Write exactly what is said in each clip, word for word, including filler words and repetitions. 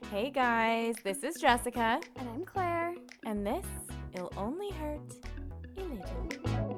Hey guys, this is Jessica, And I'm Claire. and this, It'll Only Hurt a Little.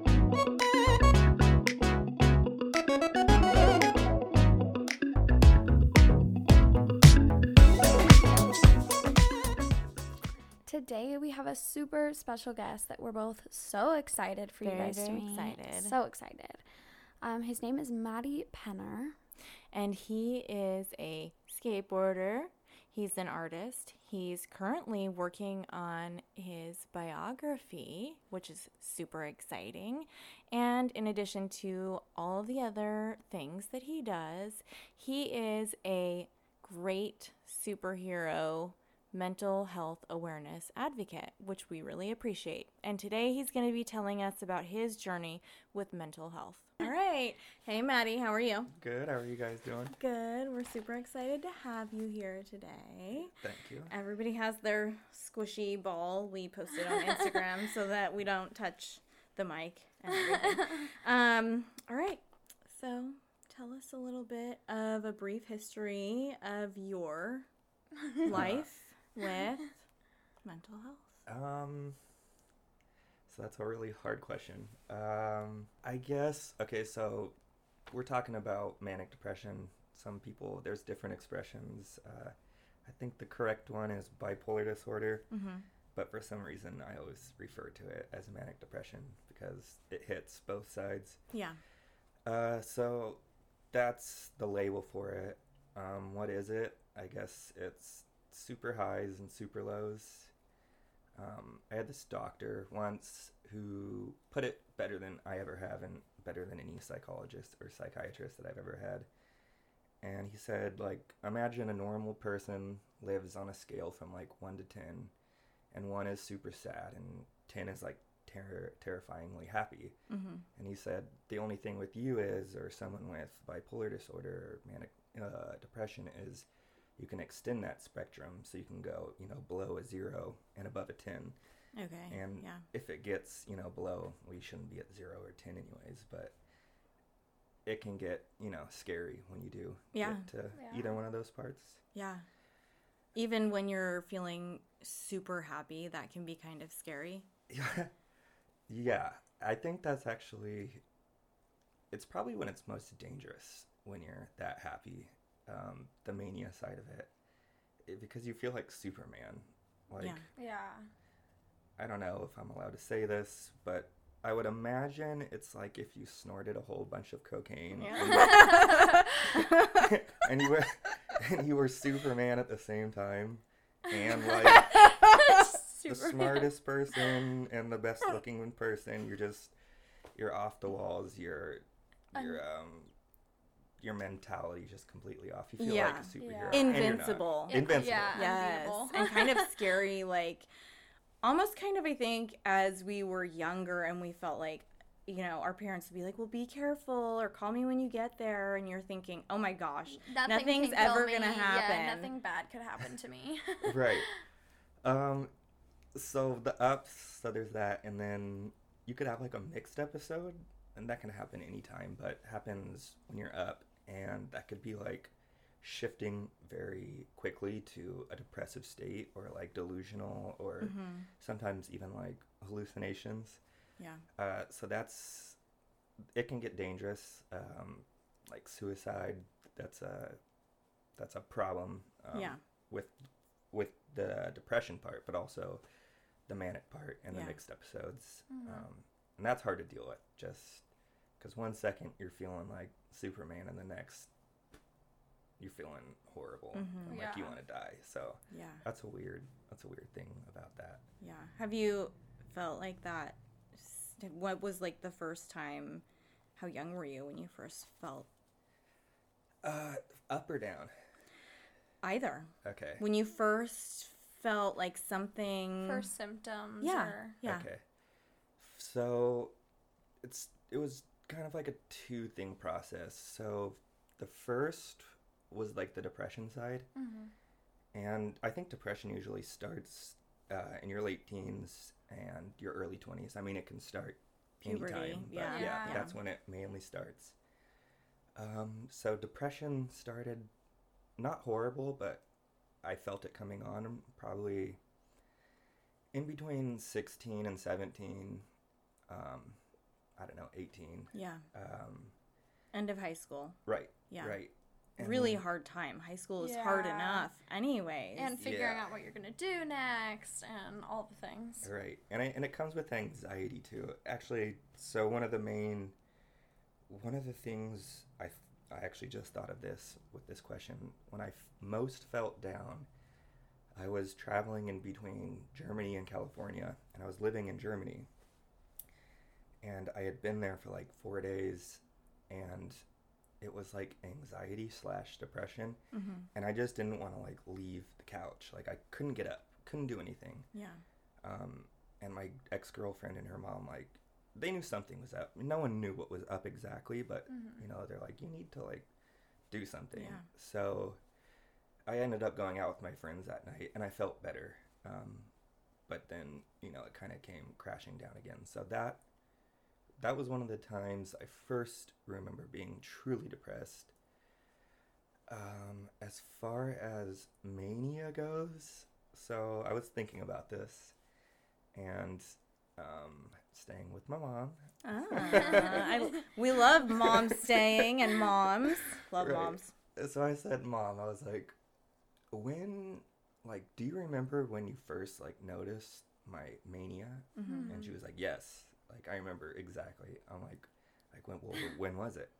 Today we have a super special guest that we're both so excited for Very, you guys to very meet. excited. So excited. Um, his name is Matty Penner. And he is a skateboarder. He's an artist. He's currently working on his biography, which is super exciting. And in addition to all of the other things that he does, he is a great superhero mental health awareness advocate, which we really appreciate. And today he's going to be telling us about his journey with mental health. All right. Hey, Maddie, how are you? Good. How are you guys doing? Good. We're super excited to have you here today. Thank you. Everybody has their squishy ball we posted on Instagram so that we don't touch the mic and everything. um, all right. So tell us a little bit of a brief history of your life with mental health. Um, so that's a really hard question. Um, I guess, okay, so we're talking about manic depression. Some people, there's different expressions. Uh, I think the correct one is bipolar disorder, Mm-hmm. but for some reason I always refer to it as manic depression because it hits both sides. Yeah. Uh, so that's the label for it. Um, what is it? I guess it's super highs and super lows. Um, I had this doctor once who put it better than I ever have and better than any psychologist or psychiatrist that I've ever had. And he said, like, imagine a normal person lives on a scale from like one to ten, and one is super sad and ten is like ter- terrifyingly happy. Mm-hmm. And he said, the only thing with you is, or someone with bipolar disorder or manic uh, depression is, you can extend that spectrum so you can go, you know, below a zero and above a ten. Okay. And yeah. if it gets, you know, below, we shouldn't be at zero or ten anyways, but it can get, you know, scary when you do Yeah. get to Yeah. either one of those parts. Yeah. Even when you're feeling super happy, that can be kind of scary. Yeah. Yeah. I think that's actually, it's probably when it's most dangerous when you're that happy. Um, the mania side of it, it, because you feel like Superman. Like, Yeah. Yeah. I don't know if I'm allowed to say this, but I would imagine it's like if you snorted a whole bunch of cocaine Yeah. and, and you were and you were Superman at the same time, and like the smartest person and the best looking person. You're just you're off the walls. You're you're um. your mentality just completely off. You feel Yeah. like a superhero. Yeah. and you're not. Invincible. Invincible. Yeah. Yes. Unbeatable. And kind of scary, like almost kind of, I think, as we were younger and we felt like, you know, our parents would be like, well, be careful or call me when you get there. And you're thinking, oh my gosh, Nothing nothing's can kill ever me. going to happen. Yeah, nothing bad could happen to me. Right. Um, so the ups, so there's that, and then you could have like a mixed episode, and that can happen anytime, but happens when you're up, and that could be like shifting very quickly to a depressive state or like delusional or Mhm. sometimes even like hallucinations. Yeah. Uh, so that's, it can get dangerous. Um, like suicide, that's a, that's a problem. Um, Yeah. With, with the depression part, but also the manic part and the Yeah. mixed episodes. Mhm. Um, and that's hard to deal with just because one second you're feeling like Superman and the next you're feeling horrible Mhm. and like you Yeah. want to die. So Yeah. that's a weird, that's a weird thing about that. Yeah. Have you felt like that? What was like the first time? How young were you when you first felt Uh, up or down? either? Okay. When you first felt like something. First symptoms. Yeah. Or... Yeah. Okay. So it's it was kind of like a two thing process. So the first was like the depression side, Mm-hmm. and I think depression usually starts uh, in your late teens and your early twenties. I mean, it can start Puberty, anytime, but yeah. yeah, Yeah. that's when it mainly starts. Um, so depression started not horrible, but I felt it coming on probably in between sixteen and seventeen. Um, I don't know, eighteen. Yeah. Um, End of high school. right. Yeah. Right. And Really hard time. High school is hard Yeah. enough anyways. And figuring Yeah. out what you're going to do next and all the things. Right. And, I, and it comes with anxiety, too. Actually, so one of the main, one of the things I, I actually just thought of this with this question. When I f- most felt down, I was traveling in between Germany and California, and I was living in Germany. And I had been there for like four days, and it was like anxiety slash depression. Mm-hmm. And I just didn't want to like leave the couch. Like I couldn't get up, couldn't do anything. Yeah. Um, and my ex-girlfriend and her mom, like, they knew something was up. No one knew what was up exactly, but, Mhm. you know, they're like, you need to, like, do something. Yeah. So I ended up going out with my friends that night, and I felt better. Um, but then, you know, it kind of came crashing down again. So that, that was one of the times I first remember being truly depressed. Um, as far as mania goes, so I was thinking about this, and um, staying with my mom. Ah, I, we love moms staying and moms. Love Right. moms. So I said, Mom, I was like, when, like, do you remember when you first, like, noticed my mania? Mm-hmm. And she was like, yes. Like, I remember exactly. I'm like, like when, well, when was it?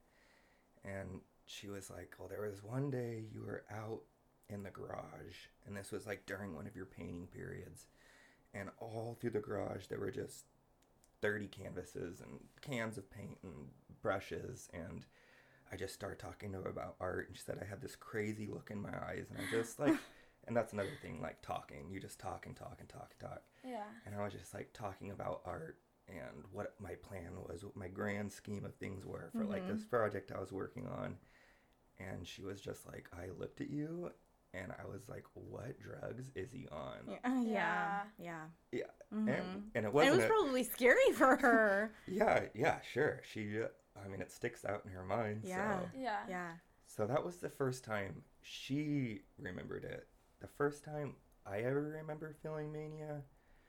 And she was like, well, there was one day you were out in the garage, and this was, like, during one of your painting periods. And all through the garage, there were just thirty canvases and cans of paint and brushes, and I just started talking to her about art, and she said I had this crazy look in my eyes, and I just, like, and that's another thing, like, talking. You just talk and talk and talk and talk. Yeah. And I was just, like, talking about art and what my plan was, what my grand scheme of things were for, like, Mhm. this project I was working on. And she was just like, I looked at you, and I was like, what drugs is he on? Yeah. Uh, yeah. Yeah. Yeah. Yeah. Mhm. And, and it And it wasn't was a- probably scary for her. yeah, yeah, sure. She, uh, I mean, it sticks out in her mind. Yeah. So. Yeah. Yeah. So that was the first time she remembered it. The first time I ever remember feeling mania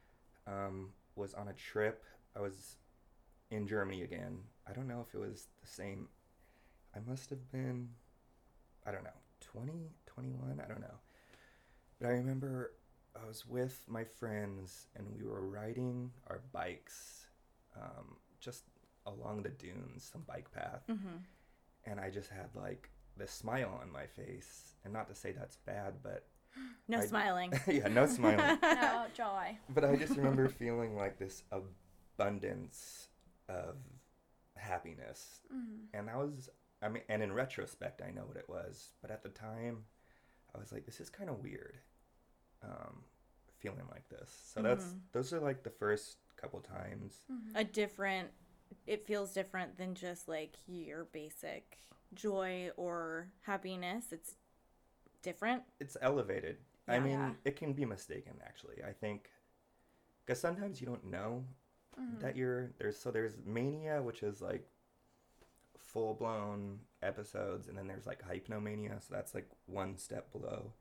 um, was on a trip. I was in Germany again. I don't know if it was the same. I must have been, I don't know, twenty, twenty-one? I don't know. But I remember I was with my friends, and we were riding our bikes um, just along the dunes, some bike path. Mm-hmm. And I just had like this smile on my face. And not to say that's bad, but No I- smiling. yeah, no smiling. No, joy. But I just remember feeling like this abundance of happiness. Mm. And that was, I mean, and in retrospect, I know what it was. But at the time, I was like, this is kind of weird, um, feeling like this. So that's, Mhm. those are like the first couple times. Mm-hmm. A different, it feels different than just like your basic joy or happiness. It's different. It's elevated. I Yeah. mean, Yeah. it can be mistaken, actually. I think, because sometimes you don't know Mm-hmm. that you're there's so there's mania, which is like full blown episodes, and then there's like hypnomania, so that's like one step below.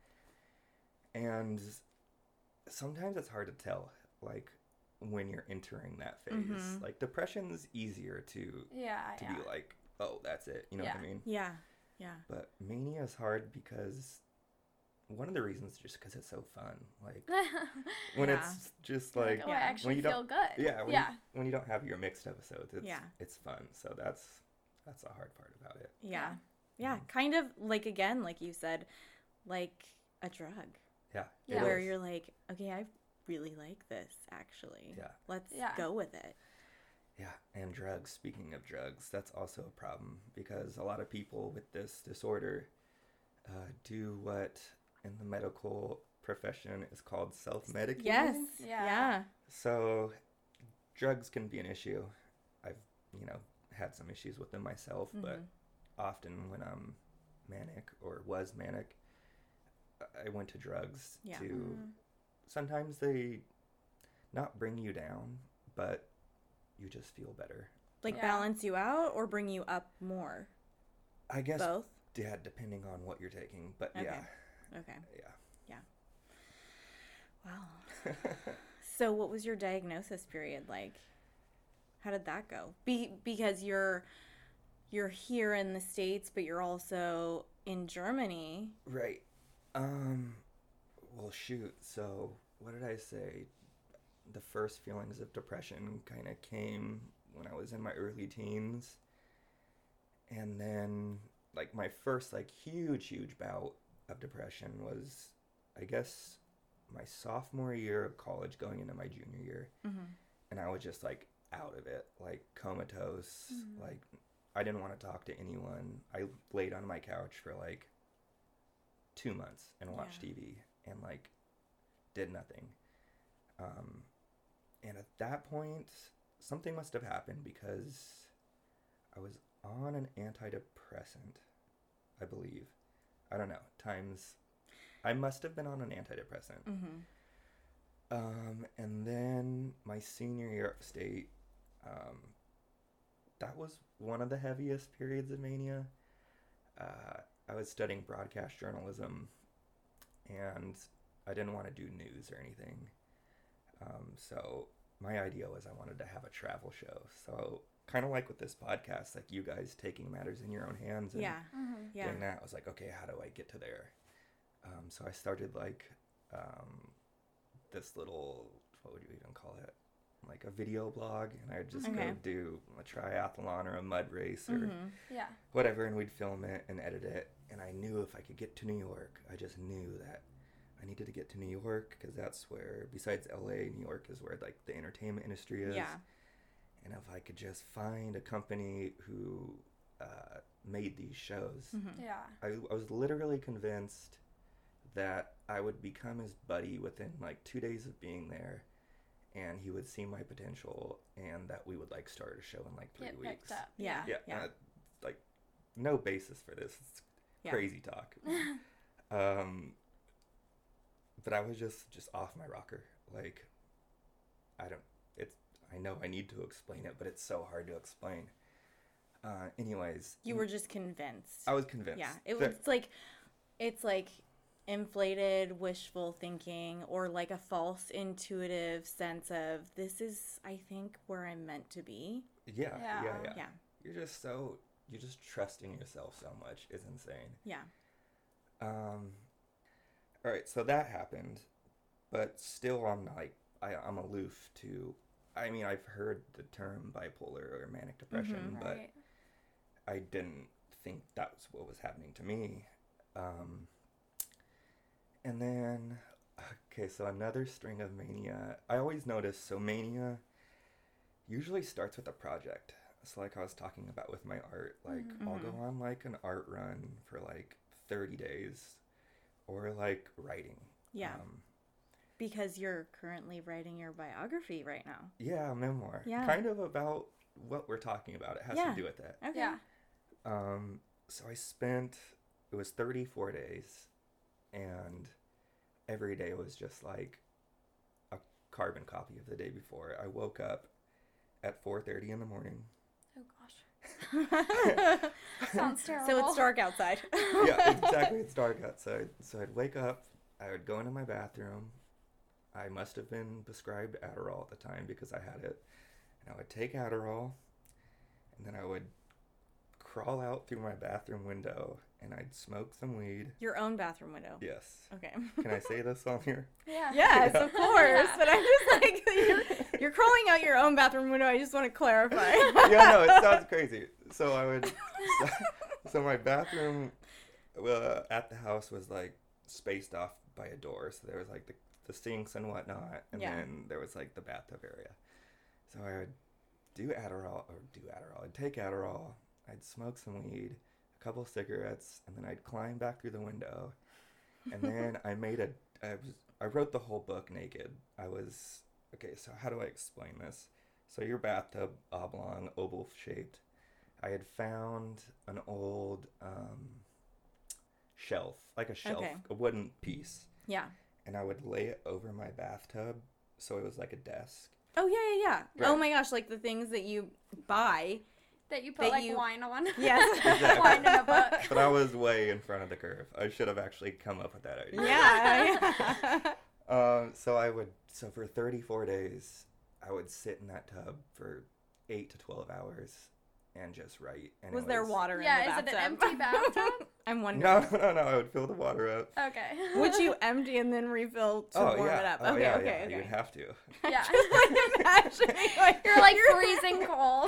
And sometimes it's hard to tell, like when you're entering that phase. Mhm. Like depression's easier to Yeah. to yeah. be like, oh, that's it. You know what I Yeah. mean? Yeah. Yeah. But mania is hard because one of the reasons is just because it's so fun. Like when Yeah. it's just Like, like oh, I yeah. actually When you feel don't- good. yeah, when, yeah. You, when you don't have your mixed episodes, it's Yeah. it's fun. So that's that's the hard part about it. Yeah. Yeah. Kind of like, again, like you said, like a drug. Yeah, it Yeah. Where is. you're like, okay, I really like this, actually. Yeah. Let's Yeah. go with it. Yeah, and drugs. Speaking of drugs, that's also a problem because a lot of people with this disorder uh, do what in the medical profession is called self-medicating. Yes. Yeah. Yeah. So drugs can be an issue. I've, you know, had some issues with them myself, but Mhm. often when I'm manic or was manic, I went to drugs Yeah. to Mhm. sometimes they not bring you down, but you just feel better. Like Yeah. balance you out or bring you up more? I guess Both? yeah, depending on what you're taking, but Okay. yeah, Okay. yeah. Wow. So what was your diagnosis period like? How did that go? Be because you're you're here in the States, but you're also in Germany. Right. Um, well, shoot. So, what did I say? The first feelings of depression kind of came when I was in my early teens. And then, like, my first, like, huge, huge bout of depression was, I guess, my sophomore year of college going into my junior year. Mm-hmm. And I was just, like, out of it, like, comatose. Mm-hmm. Like, I didn't want to talk to anyone. I laid on my couch for, like, two months and watched yeah. T V and, like, did nothing. Um, and at that point, something must have happened because I was on an antidepressant, I believe. I don't know. Times, I must have been on an antidepressant. Mm-hmm. Um, and then my senior year of state, um, that was one of the heaviest periods of mania. Uh, I was studying broadcast journalism, and I didn't want to do news or anything. Um, so my idea was I wanted to have a travel show. So kind of like with this podcast, like you guys taking matters in your own hands and yeah. Mm-hmm. yeah. doing that. I was like, okay, how do I get to there? Um, so I started like um, this little, what would you even call it? Like a video blog, and I'd just okay. go do a triathlon or a mud race or mm-hmm. yeah. whatever, and we'd film it and edit it. And I knew if I could get to New York, I just knew that I needed to get to New York because that's where, besides L A, New York is where like the entertainment industry is. Yeah. And if I could just find a company who uh, made these shows, mm-hmm. yeah, I, I was literally convinced that I would become his buddy within like two days of being there, and he would see my potential, and that we would like start a show in like three Get weeks. picked up. Yeah. Yeah. yeah. Uh, like no basis for this. It's yeah. crazy talk. um, but I was just just off my rocker. Like, I don't. It's. I know I need to explain it, but it's so hard to explain. Uh, anyways, you were just convinced. I was convinced. Yeah. It was that, like, it's like inflated wishful thinking, or like a false intuitive sense of this is, I think, where I'm meant to be. Yeah. Yeah. Yeah. yeah. yeah. You're just so. You're just trusting yourself so much. It's insane. Yeah. Um. All right, so that happened, but still I'm like, I, I'm aloof to, I mean, I've heard the term bipolar or manic depression, mm-hmm, but right. I didn't think that was what was happening to me. Um, and then, okay, so another string of mania. I always notice, so mania usually starts with a project. So like I was talking about with my art, like mm-hmm. I'll go on like an art run for like thirty days. Or like writing. Yeah. Um, because you're currently writing your biography right now. Yeah, a memoir. Yeah. Kind of about what we're talking about. It has yeah. to do with that. Okay. Yeah. Um, so I spent, it was thirty-four days, and every day was just like a carbon copy of the day before. I woke up at four thirty in the morning. Oh gosh. Sounds terrible. So it's dark outside. Yeah, exactly. It's dark outside. So I'd wake up, I would go into my bathroom. I must have been prescribed Adderall at the time because I had it. And I would take Adderall, and then I would crawl out through my bathroom window, and I'd smoke some weed. Your own bathroom window? Yes. Okay. Can I say this on here? Yeah. Yes, of course. But I'm just like, you're, you're crawling out your own bathroom window. I just want to clarify. Yeah, no, it sounds crazy. So I would, so, so my bathroom uh, at the house was like spaced off by a door. So there was like the, the sinks and whatnot. And yeah. then there was like the bathtub area. So I would do Adderall, or do Adderall. I'd take Adderall. I'd smoke some weed, a couple cigarettes, and then I'd climb back through the window. And then I made a, I was, I wrote the whole book naked. I was, okay, so how do I explain this? So your bathtub, oblong, oval shaped. I had found an old um, shelf, like a shelf, okay. a wooden piece. Yeah. And I would lay it over my bathtub, so it was like a desk. Oh, yeah, yeah, yeah. Right. Oh, my gosh, like the things that you buy That you put, That like, you- wine on. Yes. Exactly. Wine in a book. But I was way in front of the curve. I should have actually come up with that idea. Yeah. yeah. Um, so I would, so for thirty-four days, I would sit in that tub for eight to twelve hours and just write. And Was it there water in Yeah, the is bathtub? it an empty bathtub? I'm wondering. No, no, no. I would fill the water up. Okay. Would you empty and then refill to oh, warm yeah. it up? Oh, okay, yeah, okay, yeah. okay. You'd have to. Yeah. I'm imagining like You're like freezing cold.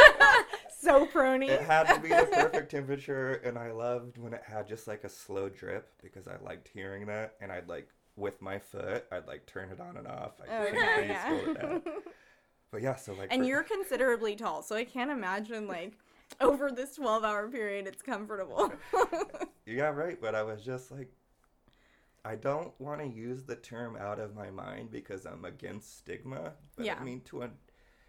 so prony. It had to be the perfect temperature, and I loved when it had just like a slow drip because I liked hearing that. And I'd like, with my foot, I'd like turn it on and off. I Oh, couldn't yeah, please yeah. hold it down. But yeah, so like. And for- you're considerably tall, so I can't imagine like over this twelve hour period it's comfortable. Yeah, right. But I was just like, I don't want to use the term out of my mind because I'm against stigma. But Yeah. I mean, to an.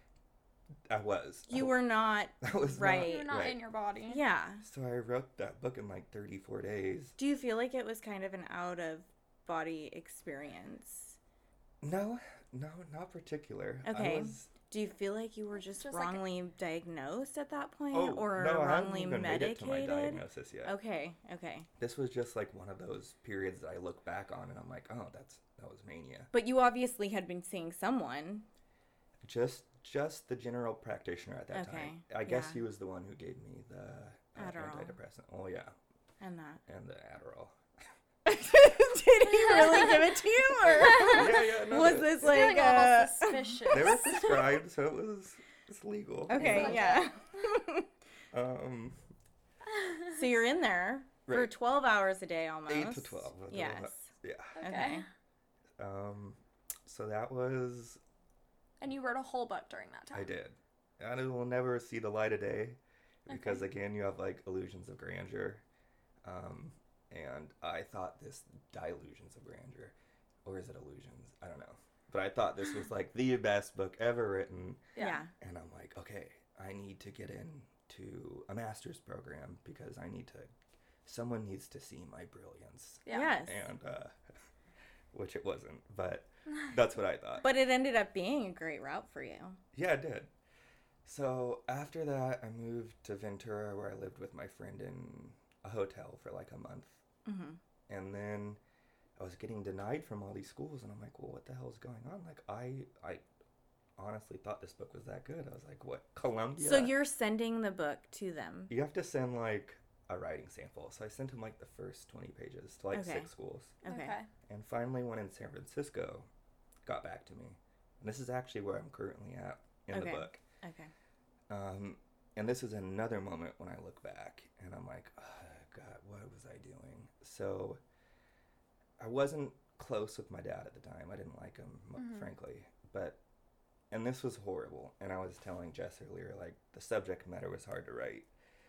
I was. You I, were not I was not- right. You're not right. in your body. Yeah. So I wrote that book in like thirty-four days. Do you feel like it was kind of an out of body experience? No, no, not particular. Okay. I was, Do you feel like you were just, Just like a- wrongly diagnosed at that point oh, or no, I haven't wrongly even made it to my medicated? diagnosis yet. Okay, okay. This was just like one of those periods that I look back on and I'm like, oh, that's that was mania. But you obviously had been seeing someone. Just just the general practitioner at that Okay, time. I guess yeah. he was the one who gave me the uh, Adderall. antidepressant. Oh yeah, And that. and the Adderall. Did he really give it to you? Or yeah, yeah. No, was they- this It's feeling like a little uh, suspicious. They were prescribed, so it was it's legal. Okay, Like yeah. Um, So you're in there for Right. twelve hours a day almost. eight to twelve. a little Yes. bit. Yeah. Okay. Um, so that was And you wrote a whole book during that time. I did. And it will never see the light of day because, again, you have like illusions of grandeur. Um, and I thought this dilutions of grandeur, or is it illusions? I don't know. But I thought this was like the best book ever written. Yeah. And I'm like, okay, I need to get into a master's program because I need to, someone needs to see my brilliance. Yeah. Yes. And, uh, which it wasn't, but that's what I thought. But it ended up being a great route for you. Yeah, it did. So after that, I moved to Ventura where I lived with my friend in a hotel for like a month. Mm-hmm. And then I was getting denied from all these schools, and I'm like, well, what the hell is going on? Like, I, I honestly thought this book was that good. I was like, what, Columbia? So you're sending the book to them. You have to send like a writing sample. So I sent him like the first twenty pages to like Okay. six schools. Okay. Okay. And finally, one in San Francisco got back to me. And this is actually where I'm currently at in Okay. the book. Okay. Um, and this is another moment when I look back and I'm like, oh, God, what was I doing? So I wasn't close with my dad at the time. I didn't like him, m Mhm. frankly. But, and this was horrible. And I was telling Jess earlier, like, the subject matter was hard to write.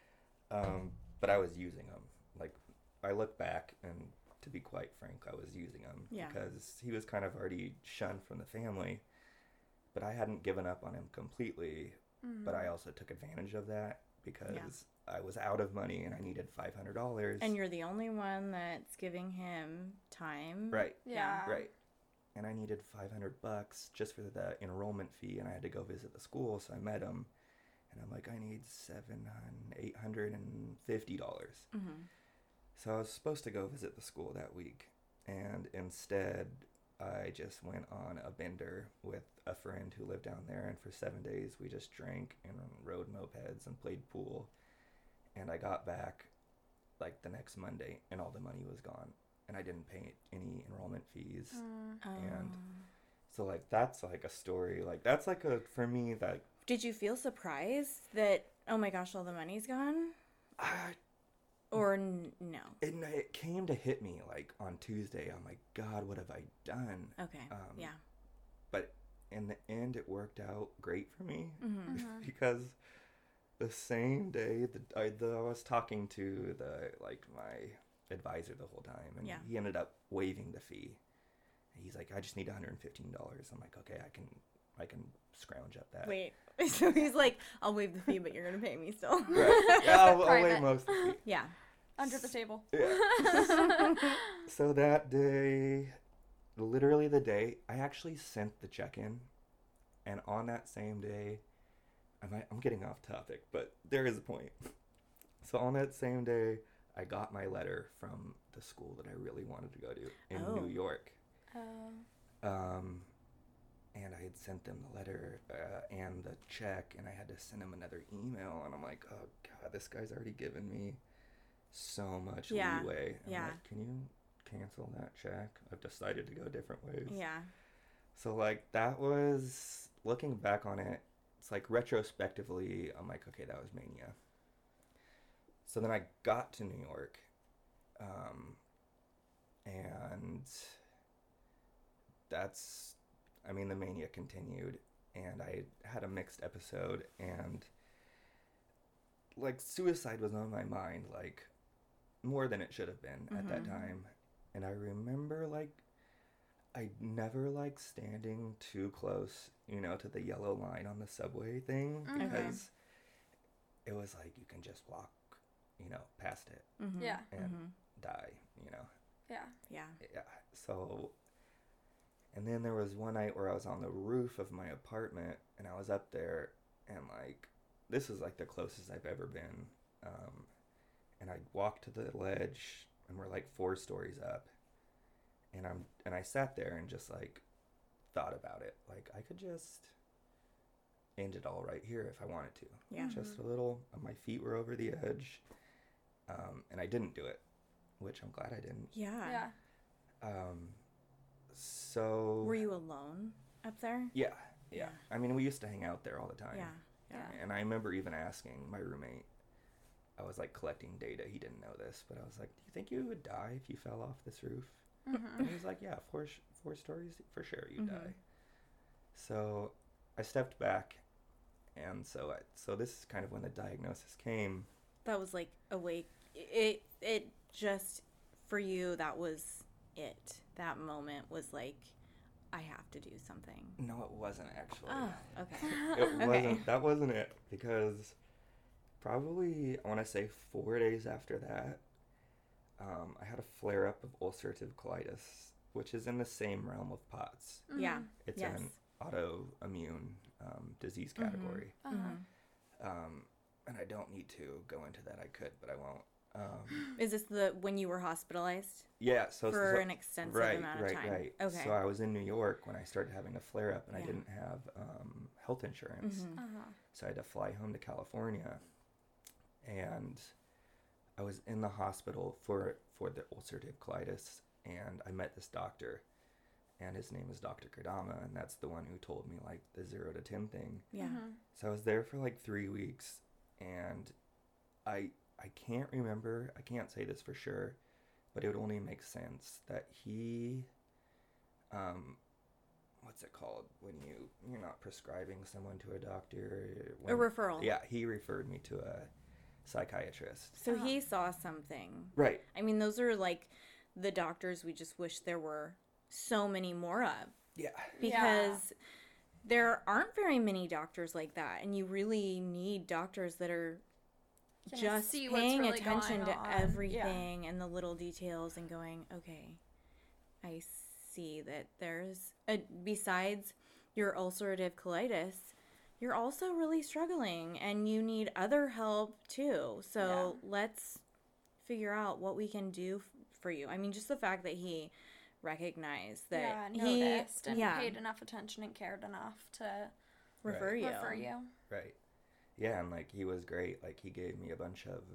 Um, but I was using him. Like, I look back and to be quite frank, I was using him. Yeah. Because he was kind of already shunned from the family. But I hadn't given up on him completely. Mhm. But I also took advantage of that because I was out of money and I needed five hundred dollars. And you're the only one that's giving him time. Right, Yeah. right. And I needed five hundred bucks just for the enrollment fee, and I had to go visit the school, so I met him. And I'm like, I need seven hundred, eight hundred fifty dollars. Mm-hmm. So I was supposed to go visit the school that week. And instead, I just went on a bender with a friend who lived down there. And for seven days, we just drank and rode mopeds and played pool. And I got back like the next Monday and all the money was gone. And I didn't pay any enrollment fees. Mm. And Um, so like, that's like a story. Like that's like a, for me, that did you feel surprised that, oh my gosh, all the money's gone? I, Or n- no? it, it came to hit me like on Tuesday. I'm like, God, what have I done? Okay. Um, yeah. But in the end, it worked out great for me Mm-hmm. Mhm. because the same day that I, the, I was talking to the like my advisor the whole time, and Yeah. he ended up waiving the fee. He's like, I just need one hundred fifteen dollars. I'm like, okay, I can, I can scrounge up that. Wait. So he's like, I'll waive the fee, but you're going to pay me still. Right. Yeah, I'll, I'll Private. waive most of the fee. Yeah. Under the table. Yeah. So that day, literally the day, I actually sent the check-in, and on that same day, I'm, I'm getting off topic, but there is a point. So on that same day, I got my letter from the school that I really wanted to go to in Oh. New York. Oh. Um, and I had sent them the letter uh, and the check, and I had to send them another email. And I'm like, oh, God, this guy's already given me so much Yeah. leeway. And Yeah. I'm like, can you cancel that check? I've decided to go different ways. Yeah. So, like, that was, looking back on it, it's like retrospectively, I'm like, okay, that was mania. So then I got to New York, um, and that's, I mean, the mania continued, and I had a mixed episode, and, like, suicide was on my mind, like, more than it should have been at that Mhm. time. And I remember, like, I never liked standing too close, you know, to the yellow line on the subway thing, Mhm. because it was like you can just walk, you know, past it Mm-hmm. Yeah. and Mm-hmm. die, you know. Yeah. Yeah. Yeah. So, and then there was one night where I was on the roof of my apartment, and I was up there, and like, this is like the closest I've ever been. Um, and I walked to the ledge, and we're like four stories up, and I'm and I sat there and just like thought about it. Like, I could just end it all right here if I wanted to. Yeah. Just a little. My feet were over the edge, um, and I didn't do it, which I'm glad I didn't. Yeah. Yeah. Um, so Were you alone up there? Yeah, yeah. Yeah. I mean, we used to hang out there all the time. Yeah. Yeah. Yeah. And I remember even asking my roommate. I was like collecting data. He didn't know this, but I was like, "Do you think you would die if you fell off this roof?" Mm-hmm. And he was like, "Yeah, four sh- four stories for sure, you Mhm. die." So I stepped back, and so I, so this is kind of when the diagnosis came. That was like awake. It it just for you that was it. That moment was like, I have to do something. No, it wasn't actually. Oh, okay. It Okay. wasn't. That wasn't it, because probably I want to say four days after that, um, I had a flare up of ulcerative colitis, which is in the same realm of POTS. Yeah. It's Yes. an autoimmune um, disease Mhm. category. Uh-huh. Mhm. Um, and I don't need to go into that. I could, but I won't. Um, Is this the when you were hospitalized yeah. So for so- an extensive right, amount of right, time? right. Okay. So I was in New York when I started having a flare up, and I Yeah. didn't have um, health insurance. Mhm. Uh-huh. So I had to fly home to California, and I was in the hospital for for the ulcerative colitis, and I met this doctor, and his name is Doctor Kodama, and that's the one who told me like the zero to ten thing. Yeah. Mhm. So I was there for like three weeks, and I I can't remember, I can't say this for sure, but it would only make sense that he, um, what's it called when you you're not prescribing someone to a doctor? A When, referral. yeah, he referred me to a psychiatrist. So Uh-huh. he saw something. Right. I mean, those are like the doctors we just wish there were so many more of, Yeah. because there aren't very many doctors like that, and you really need doctors that are Can just see what's paying really attention going to on. everything and the little details and going, okay, I see that there's a, besides your ulcerative colitis, you're also really struggling and you need other help too. So let's figure out what we can do f- for you. I mean, just the fact that he recognized that yeah, he noticed and yeah, paid enough attention and cared enough to refer Right. you. refer you. Right. Yeah, and like he was great. Like he gave me a bunch of,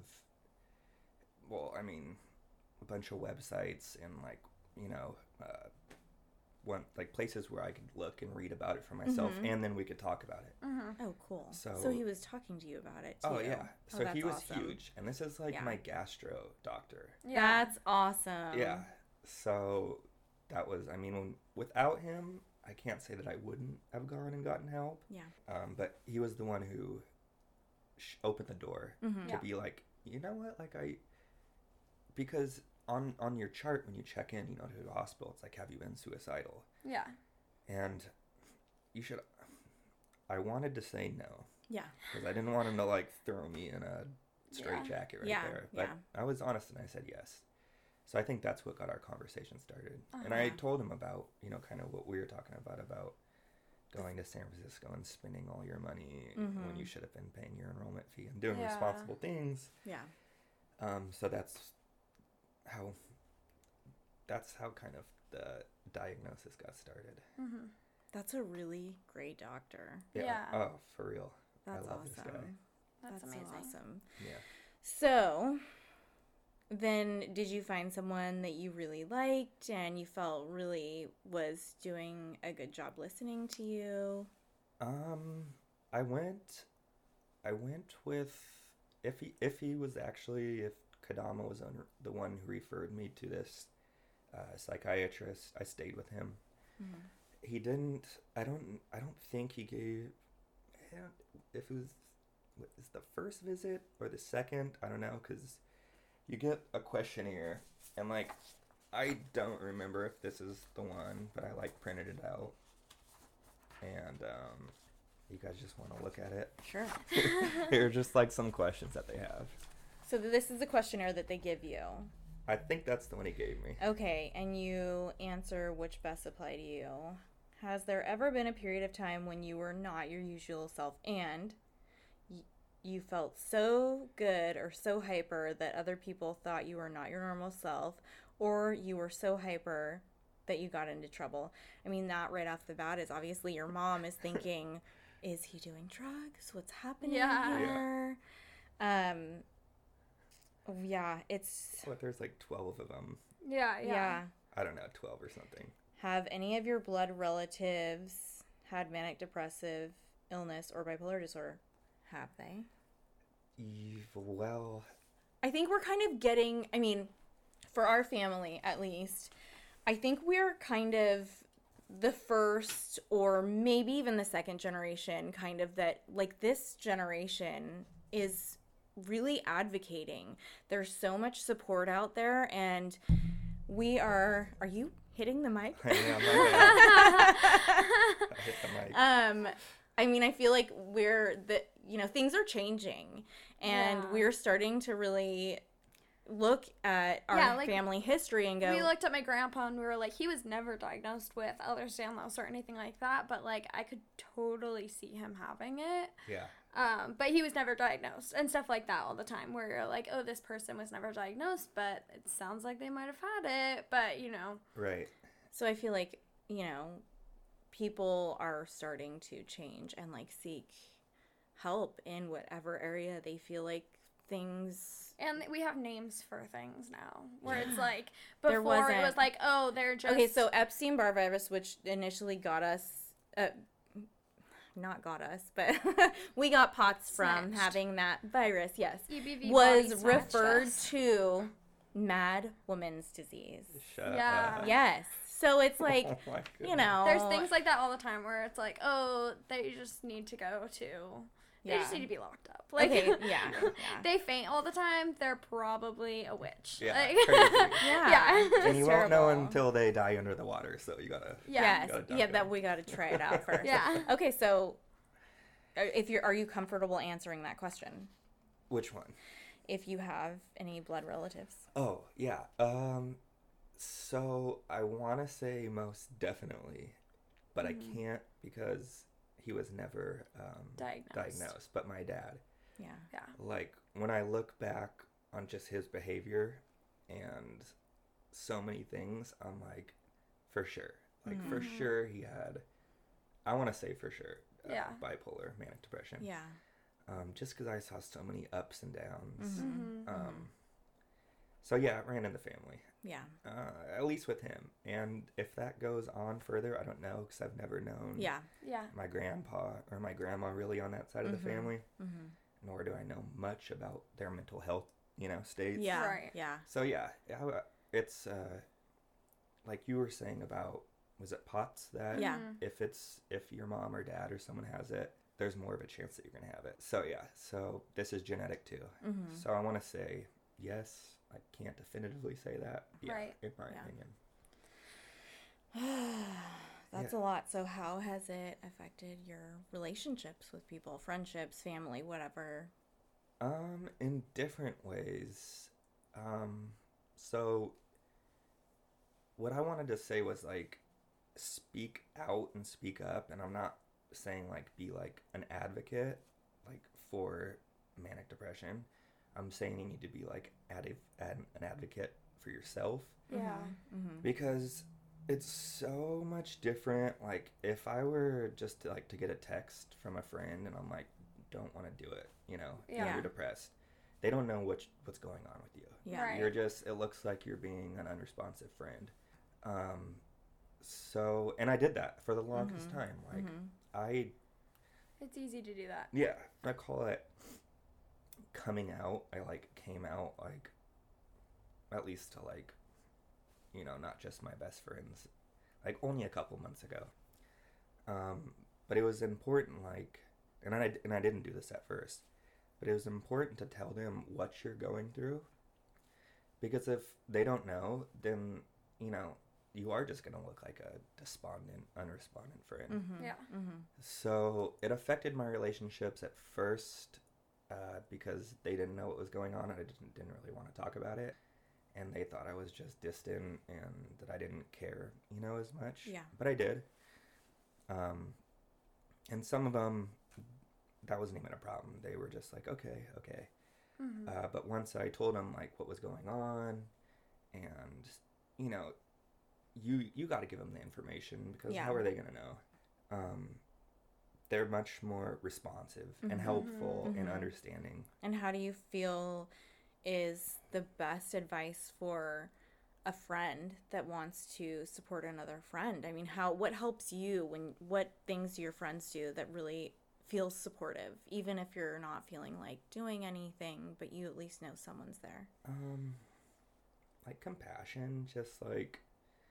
well, I mean, a bunch of websites and like, you know, uh, one like places where I could look and read about it for myself, Mhm. and then we could talk about it. Mm-hmm. Oh, cool. So, So- he was talking to you about it too. Oh yeah. Oh, So that's he was awesome. huge, and this is like Yeah. my gastro doctor. Yeah. That's awesome. Yeah. So that was, I mean, when, without him, I can't say that I wouldn't have gone and gotten help. Yeah. Um, but he was the one who sh- opened the door Mhm. to Yeah. be like, you know what, like I, because on on your chart when you check in, you know, to the hospital, it's like, have you been suicidal? Yeah. And you should. I wanted to say no Yeah. because I didn't want him to like throw me in a straight Yeah. jacket right Yeah, there. But yeah. I was honest and I said yes. So I think that's what got our conversation started. And I Uh-huh. told him about, you know, kind of what we were talking about, about going to San Francisco and spending all your money Mhm. when you should have been paying your enrollment fee and doing Yeah. responsible things. Yeah. Um, so that's how that's how kind of the diagnosis got started. Mm-hmm. That's a really great doctor. Yeah. Oh, for real. That's I love this guy. awesome. That's, so amazing. awesome. Yeah. So, then did you find someone that you really liked and you felt really was doing a good job listening to you? Um, I went, I went with if he if he was actually if Kadama was on, the one who referred me to this uh, psychiatrist. I stayed with him. Mm-hmm. He didn't. I don't. I don't think he gave. I don't, if it was, is the first visit or the second? I don't know because you get a questionnaire and like I don't remember if this is the one, but I like printed it out and um, you guys just want to look at it. Sure. Here are just like some questions that they have. So this is the questionnaire that they give you. I think that's the one he gave me. Okay, and you answer which best apply to you. Has there ever been a period of time when you were not your usual self and y- you felt so good or so hyper that other people thought you were not your normal self, or you were so hyper that you got into trouble? I mean, that right off the bat is obviously your mom is thinking, is he doing drugs? What's happening Yeah. here? Um, yeah, it's, What, there's like twelve of them. Yeah, yeah. yeah. I don't know, twelve or something. Have any of your blood relatives had manic depressive illness or bipolar disorder? Have they? Eve, well, I think we're kind of getting, I mean, for our family at least, I think we're kind of the first or maybe even the second generation kind of that, like, this generation is really advocating. There's so much support out there, and we are, are you hitting the mic? I am, my bad. I hit the mic. Um, I mean, I feel like we're the, you know, things are changing, and Yeah. we're starting to really look at our Yeah, like, family history and go, We looked at my grandpa and we were like, he was never diagnosed with Ehlers-Danlos or anything like that, but like I could totally see him having it. Yeah. Um, but he was never diagnosed and stuff like that all the time where you're like, oh, this person was never diagnosed, but it sounds like they might have had it, but you know. Right. so I feel like, you know, people are starting to change and like seek help in whatever area they feel like things. And we have names for things now where it's Yeah. like, There before it wasn't- was like, oh, they're just. Okay, so Epstein-Barr virus, which initially got us, uh, not got us, but we got POTS from Snatched. having that virus, yes, E B V body was snatched referred us. to mad woman's disease. Shut Yeah. up. Yes. So it's like, Oh my you goodness. know. There's things like that all the time where it's like, oh, they just need to go to. They Yeah. just need to be locked up. Like, Okay, yeah, yeah. they faint all the time. They're probably a witch. Yeah, Like, crazy. Yeah. yeah. And It's you won't know terrible. until they die under the water, so you gotta. Yeah. Yes. Gotta Yeah, dunk that it. we got to try it out first. Yeah. Okay, so uh, if you're, are you comfortable answering that question? Which one? If you have any blood relatives. Oh yeah. Um. So I want to say most definitely, but Mhm. I can't because he was never um, Diagnosed. diagnosed. But my dad, Yeah. Yeah. like when I look back on just his behavior and so many things, I'm like, for sure, like for Mhm. sure he had. I want to say for sure, uh, Yeah. bipolar manic depression. Yeah. Um, just because I saw so many ups and downs. Mhm. Mhm. Um, so yeah, it ran in the family. Yeah. Uh, at least with him. And if that goes on further, I don't know because I've never known Yeah. Yeah. my grandpa or my grandma really on that side of Mhm. the family, Mm-hmm. nor do I know much about their mental health, you know, states. Yeah. Right. Yeah. So yeah, yeah, it's uh, like you were saying about, was it POTS that Yeah. Mhm. if it's if your mom or dad or someone has it, there's more of a chance that you're gonna have it. So yeah, so this is genetic too. Mm-hmm. So I want to say yes. I can't definitively say that. Yeah, Right. in my Yeah. opinion. That's Yeah. a lot. So how has it affected your relationships with people, friendships, family, whatever? Um, in different ways. Um, so what I wanted to say was like, speak out and speak up, and I'm not saying like be like an advocate like for manic depression. I'm saying you need to be like ad- ad- an advocate for yourself. Yeah. Mm-hmm. Because it's so much different. Like if I were just to, like to get a text from a friend and I'm like, don't want to do it, you know, Yeah. you're depressed. They don't know what what's going on with you. Yeah. Right. You're just, it looks like you're being an unresponsive friend. Um, so, and I did that for the longest Mhm. time. Like Mhm. I, It's easy to do that. yeah, I call it coming out. I like came out like, at least to like, you know, not just my best friends, like only a couple months ago. Um, but it was important, like, and I, and I didn't do this at first, but it was important to tell them what you're going through. Because if they don't know, then, you know, you are just going to look like a despondent, unrespondent friend. Mm-hmm. Yeah. Mm-hmm. So it affected my relationships at first uh, because they didn't know what was going on and I didn't, didn't really want to talk about it. And they thought I was just distant and that I didn't care, you know, as much. Yeah. But I did. Um, and some of them, that wasn't even a problem. They were just like, okay, okay. Mm-hmm. Uh, but once I told them like what was going on, and you know, you you got to give them the information because Yeah. how are they gonna know? Um, they're much more responsive and Mhm. helpful and Mhm. understanding. And how do you feel is the best advice for a friend that wants to support another friend? I mean, how what helps you when what things do your friends do that really feels supportive, even if you're not feeling like doing anything, but you at least know someone's there? Um, like compassion, just like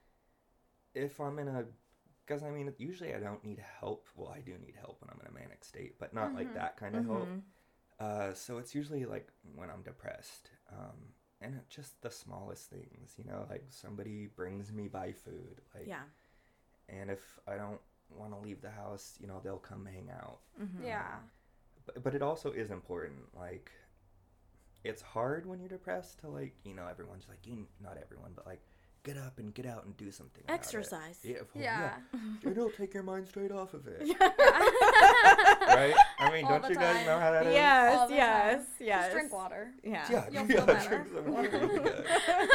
if I'm in a, because I mean, usually I don't need help. Well, I do need help when I'm in a manic state, but not like Mhm. that kind of help. Mhm. Uh, so it's usually like when I'm depressed, um, and it, just the smallest things, you know, like somebody brings me by food, like, Yeah. and if I don't want to leave the house, you know, they'll come hang out. Mm-hmm. Yeah. But, but it also is important, like, it's hard when you're depressed to like, you know, everyone's like, you, not everyone, but like, get up and get out and do something about it. Exercise. Yeah, well, Yeah. yeah. It'll take your mind straight off of it. Yeah. Right? I mean, All don't the you guys time. know how that is? Yes, All the yes, time. yes. Just drink water. Yeah. Yeah, You'll yeah, feel better. drink some water, you'll be good.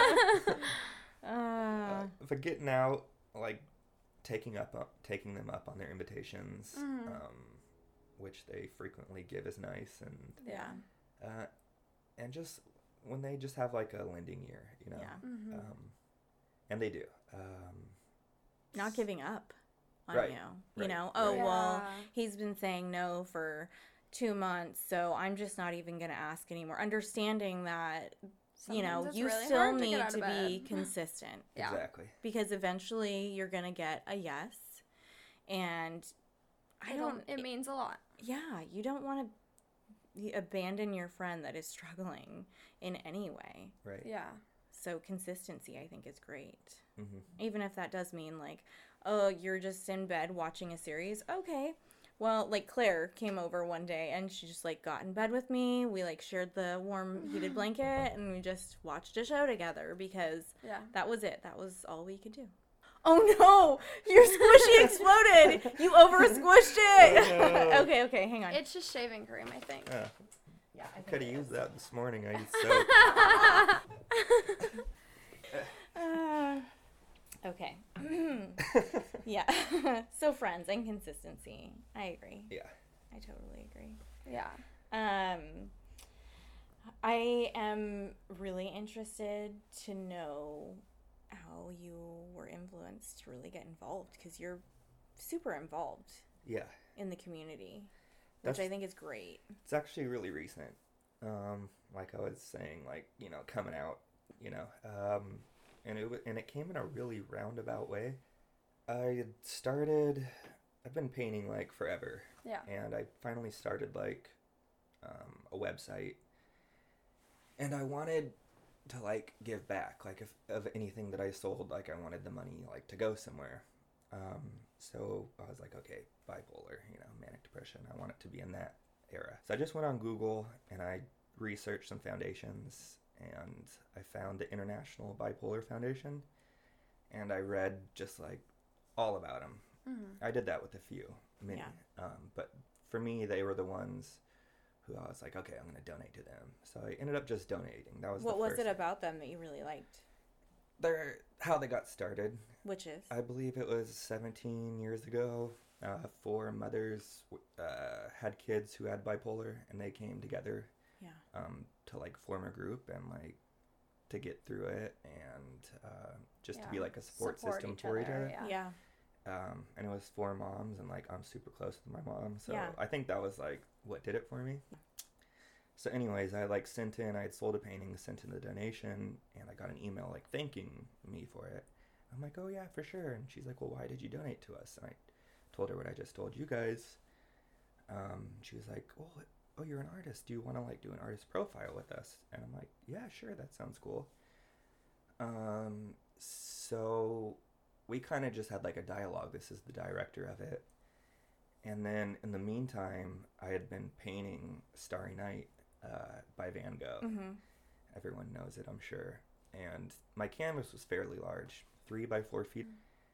Uh, Uh, but getting out, like taking up, up taking them up on their invitations, Mhm. um, which they frequently give is nice, and yeah. uh, and just when they just have like a lending year, you know, Yeah. Mm-hmm. um, and they do. Um, Not giving up on Right, you. You right, know, oh, right. well, Yeah. he's been saying no for two months, so I'm just not even going to ask anymore. Understanding that, you know, Sometimes it's you really still hard to get need out to of be bed. consistent Yeah. Exactly. because eventually you're going to get a yes. And I It'll- don't, It means a lot. yeah, you don't want to abandon your friend that is struggling in any way. Right. Yeah. So consistency, I think, is great. Mm-hmm. Even if that does mean like, oh, you're just in bed watching a series. Okay. Well, like Claire came over one day and she just like got in bed with me. We like shared the warm heated blanket and we just watched a show together because Yeah. that was it. That was all we could do. Oh no! Your squishy exploded! You over squished it! Oh, no. Okay, okay, hang on. It's just shaving cream, I think. Yeah, yeah, I I think could have it used is. that this morning. I used soap. Uh, okay. Yeah. So friends and consistency. I agree. Yeah. I totally agree. Yeah. Um, I am really interested to know how you were influenced to really get involved because you're super involved Yeah. in the community, That's- which I think is great. It's actually really recent. Um, like I was saying, like, you know, coming out, you know, um, and it, wa- and it came in a really roundabout way. I had started, I've been painting like forever. Yeah. And I finally started like um, a website, and I wanted to like give back, like if of anything that I sold, like I wanted the money like to go somewhere. Um, so I was like, okay, bipolar, you know, manic depression. I want it to be in that era. So I just went on Google and I researched some foundations, and I found the International Bipolar Foundation, and I read just like all about them. Mm-hmm. I did that with a few, many. Yeah. Um, but for me, they were the ones who I was like, okay, I'm going to donate to them. So I ended up just donating. That was What the was first. it about them that you really liked? They're, how they got started. Which is? I believe it was seventeen years ago. Uh, four mothers uh, had kids who had bipolar, and they came together Yeah. um, to like form a group and like to get through it and uh, just to be Yeah. like a support, Support system each for each other, other. yeah. Yeah. Um, and it was four moms, and like I'm super close with my mom, so Yeah. I think that was like what did it for me. So, anyways, I like sent in. I had sold a painting, sent in the donation, and I got an email like thanking me for it. I'm like, oh yeah, for sure. And she's like, well, why did you donate to us? And I told her what I just told you guys. Um, she was like, well, oh, you're an artist. Do you want to like do an artist profile with us? And I'm like, yeah, sure, that sounds cool. Um, so we kind of just had like a dialogue. This is the director of it. And then in the meantime, I had been painting Starry Night uh, by Van Gogh. Mm-hmm. Everyone knows it, I'm sure. And my canvas was fairly large, three by four feet.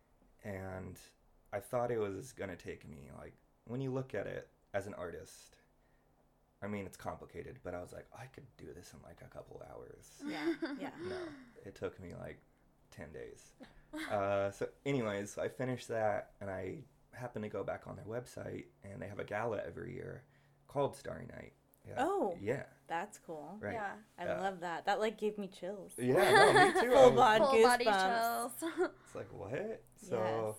And I thought it was going to take me, like, when you look at it as an artist, I mean, it's complicated, but I was like, I could do this in like a couple hours. Yeah. Yeah. No, it took me like ten days. Uh, so anyways, I finished that, and I happened to go back on their website, and they have a gala every year called Starry Night. Yeah. Oh. Yeah. That's cool. Right. Yeah. I Uh, love that. That like gave me chills. Yeah, no, me too. I Full was- bod Full body goosebumps. chills. It's like, what? So Yes.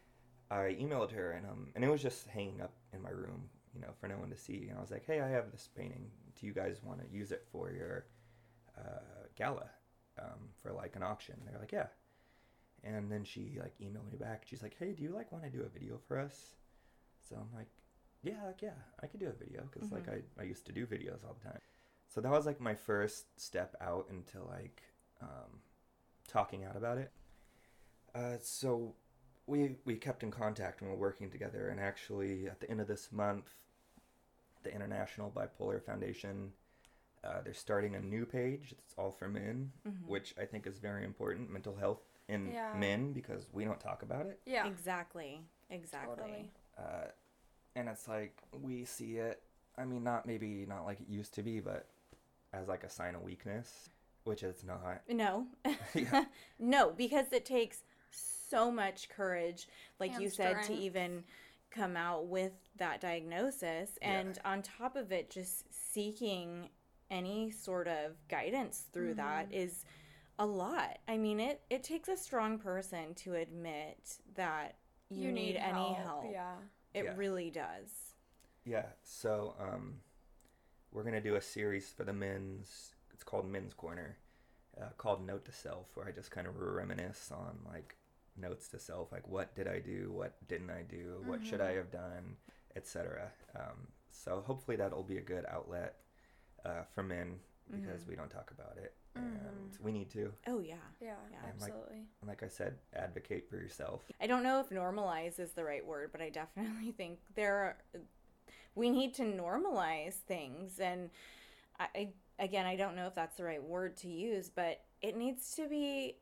I emailed her, and um, and it was just hanging up in my room, you know, for no one to see. And I was like, hey, I have this painting. Do you guys want to use it for your uh, gala, um, for like an auction? They're like, yeah. And then she like emailed me back. She's like, hey, do you like want to do a video for us? So I'm like, yeah, like, yeah, I could do a video because like I, I used to do videos all the time. So that was like my first step out into like um, talking out about it. Uh, so we we kept in contact and we're working together. And actually, at the end of this month, the International Bipolar Foundation, uh, they're starting a new page. It's all for men, Mhm. which I think is very important. Mental health in Yeah. men, because we don't talk about it. Yeah. Exactly. Exactly. Totally. Uh, and it's like we see it. I mean, not maybe not like it used to be, but as like a sign of weakness, which it's not. No. Yeah. No, because it takes so much courage, like And you said, to strength. even come out with that diagnosis. Yeah. And on top of it, just seeking any sort of guidance through that is a lot. I mean, it, it takes a strong person to admit that you, need, any help. Yeah. It Yeah. really does. Yeah, so um, we're gonna do a series for the men's. It's called Men's Corner, uh, called Note to Self, where I just kind of reminisce on like notes to self, like what did I do, what didn't I do, what should I have done, et cetera. Um, so hopefully that'll be a good outlet uh, for men because we don't talk about it, and we need to. Oh, yeah. Yeah. Yeah. And like, Absolutely. and like I said, advocate for yourself. I don't know if normalize is the right word, but I definitely think there are, we need to normalize things. And I, I, again, I don't know if that's the right word to use, but it needs to be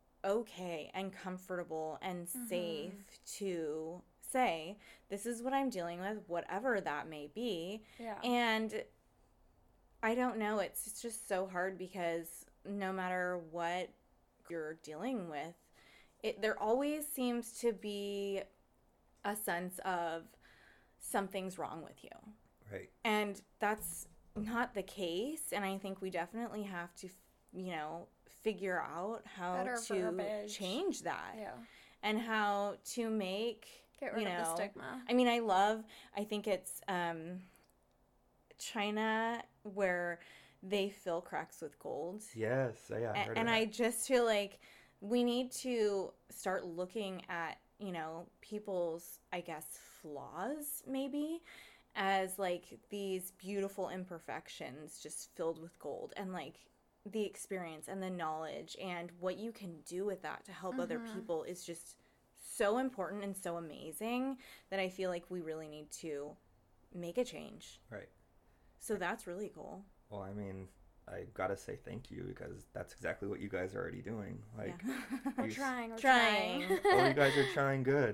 okay and comfortable and safe to say, this is what I'm dealing with, whatever that may be. Yeah. And I don't know, it's, it's just so hard because no matter what you're dealing with, it there always seems to be a sense of something's wrong with you. Right. And that's not the case. And I think we definitely have to, you know, figure out how Better to verbiage. change that Yeah. and how to make, Get rid you of the know, stigma. I mean, I love, I think it's um, China where they fill cracks with gold. Yes. Yeah. I A- heard and of I that. just feel like we need to start looking at, you know, people's, I guess, flaws maybe as like these beautiful imperfections just filled with gold, and like the experience and the knowledge and what you can do with that to help other people is just so important and so amazing that I feel like we really need to make a change. Right. So that's really cool. Well, I mean, I gotta say thank you, because that's exactly what you guys are already doing. Like, We're you, trying. We're Trying. trying. oh, you guys are trying good.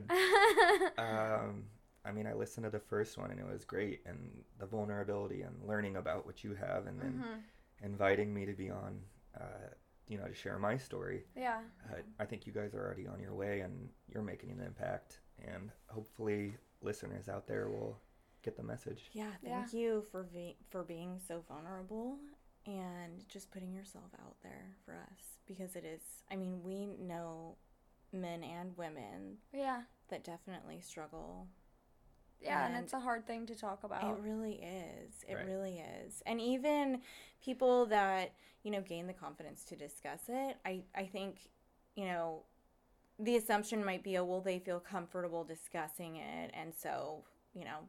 Um, I mean, I listened to the first one and it was great, and the vulnerability and learning about what you have, and then Mhm. inviting me to be on, uh, you know, to share my story. Yeah. Uh, I think you guys are already on your way, and you're making an impact, and hopefully listeners out there will get the message. Yeah, thank you for ve- for being so vulnerable and just putting yourself out there for us, because it is, I mean, we know men and women Yeah. that definitely struggle. Yeah, and, And it's a hard thing to talk about. It really is. It Right. really is. And even people that, you know, gain the confidence to discuss it, I, I think, you know, the assumption might be, oh, well, they feel comfortable discussing it, and so, you know,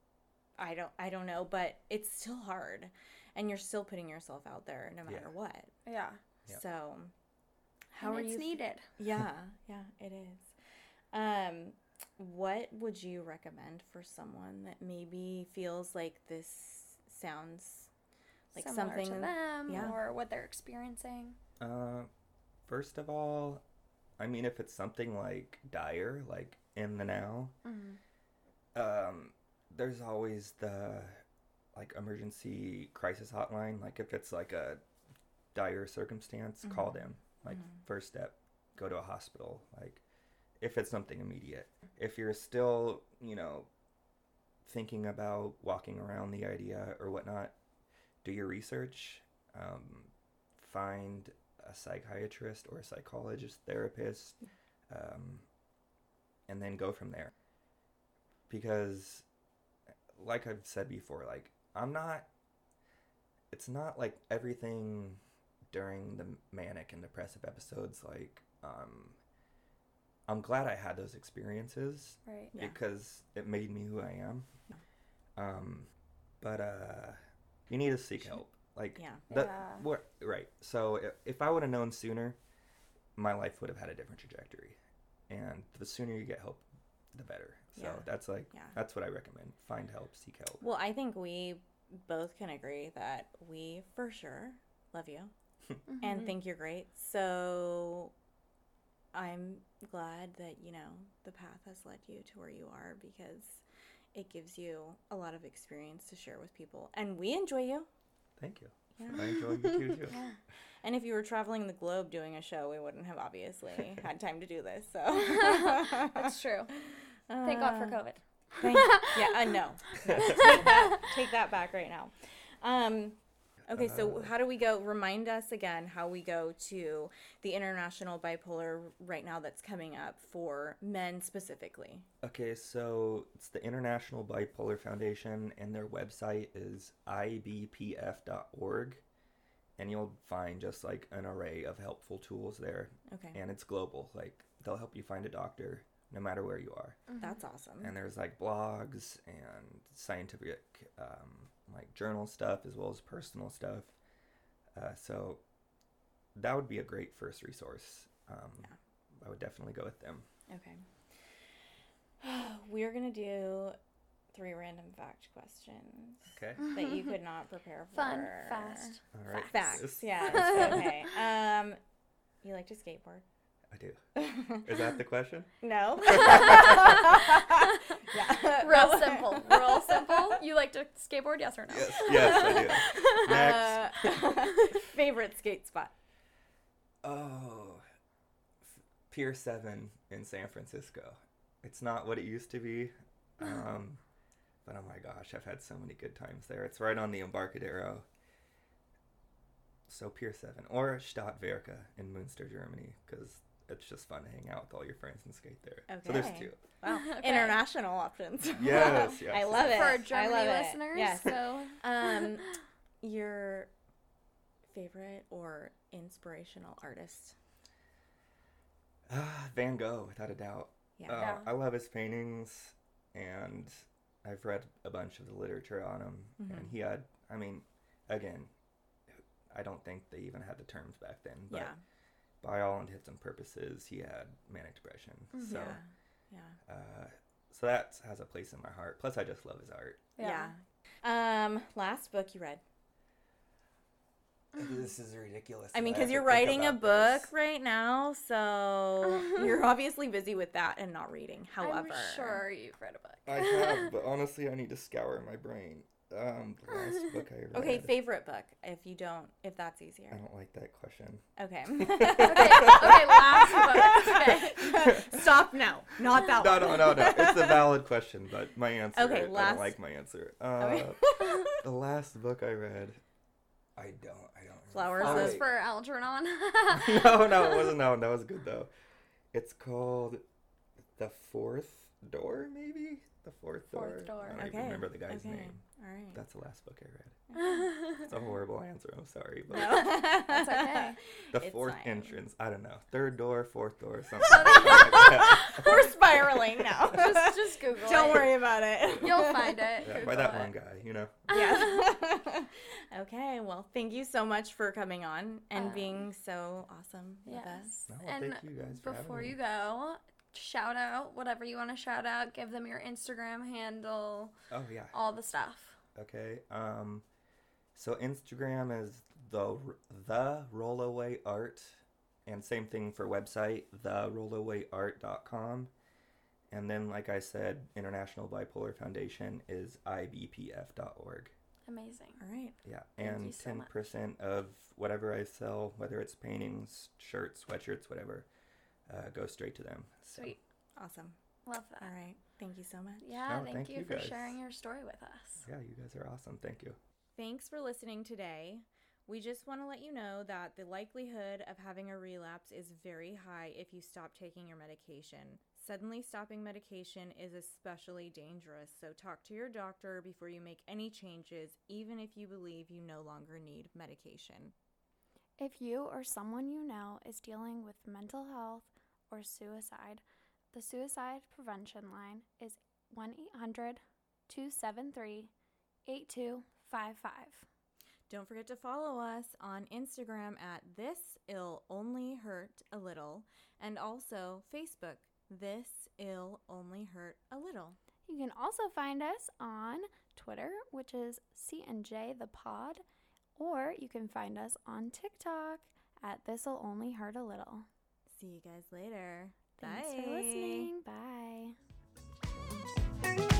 I don't I don't know, but it's still hard, and you're still putting yourself out there no matter Yeah. what. Yeah. Yep. So how and are it's you? needed. Yeah, yeah, it is. Um, what would you recommend for someone that maybe feels like this sounds like Similar something? to them yeah. or what they're experiencing. Uh, first of all, I mean, if it's something like dire, like in the now, Mm-hmm. um, there's always the like emergency crisis hotline. Like if it's like a dire circumstance, Mhm. call them. Like Mhm. first step, go to a hospital. Like if it's something immediate. If you're still, you know, thinking about walking around the idea or whatnot, do your research. Um, find a psychiatrist or a psychologist, therapist, um, and then go from there. Because, like I've said before, like I'm not. It's not like everything during the manic and depressive episodes. Like, um, I'm glad I had those experiences Right. Yeah. because it made me who I am. Um, but uh, you need to seek help. Like, Yeah. the, Yeah. what, right. So if, if I would have known sooner, my life would have had a different trajectory. And the sooner you get help, the better. So Yeah. that's like, Yeah. that's what I recommend. Find help, seek help. Well, I think we both can agree that we for sure love you and Mhm. think you're great. So I'm glad that, you know, the path has led you to where you are, because it gives you a lot of experience to share with people. And we enjoy you. Thank you. Yeah. I enjoy you too, too. Yeah. And if you were traveling the globe doing a show, we wouldn't have obviously had time to do this. So That's true. Thank God for Uh, COVID. Thank, yeah, uh, no. No. Take that, take that back right now. Um, okay, so Uh, how do we go? Remind us again how we go to the International Bipolar right now that's coming up for men specifically. Okay, so it's the International Bipolar Foundation, and their website is I B P F dot org, and you'll find just like an array of helpful tools there, Okay, and it's global. Like they'll help you find a doctor no matter where you are, that's awesome. and there's like blogs and scientific um, like journal stuff as well as personal stuff. Uh, so that would be a great first resource. Um, Yeah. I would definitely go with them. Okay. We're going to do three random fact questions Okay. that you could not prepare for. Fun, fast. All right. Facts, This- yeah. Okay. Um, you like to skateboard? I do. Is that the question? No. yeah. Real simple. Real simple. You like to skateboard? Yes or no? Yes, yes, I do. Next. Uh, favorite skate spot? Oh, F- Pier seven in San Francisco. It's not what it used to be, um, but oh my gosh, I've had so many good times there. It's right on the Embarcadero. So Pier seven or Stadtwerke in Münster, Germany, because it's just fun to hang out with all your friends and skate there. So there's Okay. two. Wow. Okay. International options. Yes, yes, I love yes. it. For I Germany love it. listeners, Yes. so Um, your favorite or inspirational artist? Ah, Van Gogh, without a doubt. Yeah. Uh, Yeah. I love his paintings, and I've read a bunch of the literature on him. Mhm. And he had, I mean, again, I don't think they even had the terms back then, but Yeah. by all intents and purposes, he had manic depression. Mhm. So, Yeah. Yeah. uh, so that has a place in my heart. Plus, I just love his art. yeah. Yeah. Um, last book you read? This is ridiculous. I mean, that because have you're to think writing a about book this. right now, so you're obviously busy with that and not reading. However, I'm sure you've read a book. I have, but honestly, I need to scour my brain. Um, the last book I read. Okay, favorite book, if you don't, if that's easier. I don't like that question. Okay. okay, okay, last book. Okay. Stop now. Not that No, one. no, no, no. It's a valid question, but my answer. Okay, I last- don't like my answer. Uh, Okay. the last book I read, I don't. I don't. remember. Flowers Oh, of- Flowers wait. for Algernon. no, no, it wasn't that one. That was good though. It's called The Fourth Door, maybe? The Fourth Door. Fourth Door. I don't Okay. even remember the guy's okay. name. All right. That's the last book I read. It's a horrible answer. I'm sorry. But No. That's okay. the It's fourth fine. entrance. I don't know. Third door, fourth door, something like that. We're spiraling now. just, just Google it. Don't worry about it. You'll find it. Yeah, by Google that it. one guy, you know. Yeah. Okay. Well, thank you so much for coming on and Um, being so awesome with Yes. us. No, And thank you guys for Before having you me. go, shout out whatever you want to shout out. Give them your Instagram handle, Oh yeah. all the stuff. Okay. Um, so Instagram is the the Rollaway Art, and same thing for website, the rollaway art dot com. And then, like I said, International Bipolar Foundation is I B P F dot org. Amazing. All right. Yeah, Thank you and so ten much. percent of whatever I sell, whether it's paintings, shirts, sweatshirts, whatever, uh, goes straight to them. So, Sweet. Awesome. Love that. All right. Thank you so much. Yeah, No, thank, thank you, you for guys. sharing your story with us. Yeah, you guys are awesome. Thank you. Thanks for listening today. We just want to let you know that the likelihood of having a relapse is very high if you stop taking your medication. Suddenly stopping medication is especially dangerous, so talk to your doctor before you make any changes, even if you believe you no longer need medication. If you or someone you know is dealing with mental health or suicide, the Suicide Prevention Line is one eight hundred two seven three eight two five five. Don't forget to follow us on Instagram at This Ill Only Hurt a Little, and also Facebook, This Ill Only Hurt a Little. You can also find us on Twitter, which is C N J the Pod, or you can find us on TikTok at This'll Only Hurt a Little. See you guys later. Thanks Bye. for listening. Bye.